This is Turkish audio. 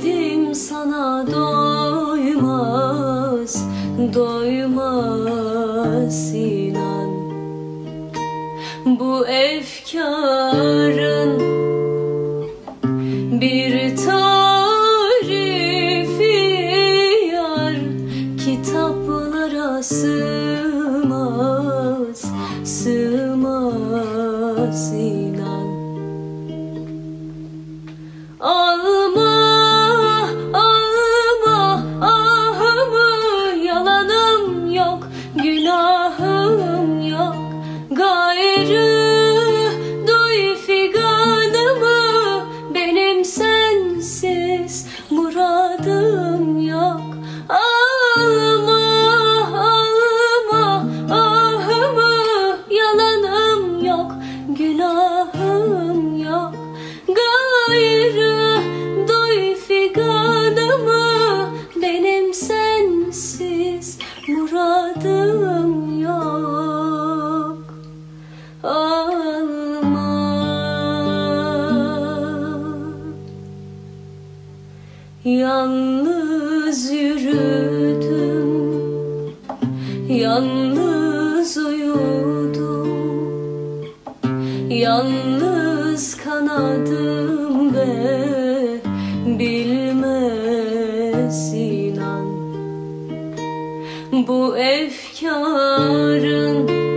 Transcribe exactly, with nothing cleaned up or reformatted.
sevdim sana doymaz, doymaz inan. Bu efkarın bir tarifi yar, kitaplara sığmaz, sığmaz inan. Alma, alma ahımı, yalanım yok, günahım yok. Gayrı duy figanımı, benim sensiz muradım yok. Alma, alma ahımı, yalanım yok, günahım yok. Gayrı duy figanımı, benim sensiz muradım yok. Alma. Yalnız yürüdüm, yalnız uyudum, yalnız kanadım ve bilmez inan. Bu efkarın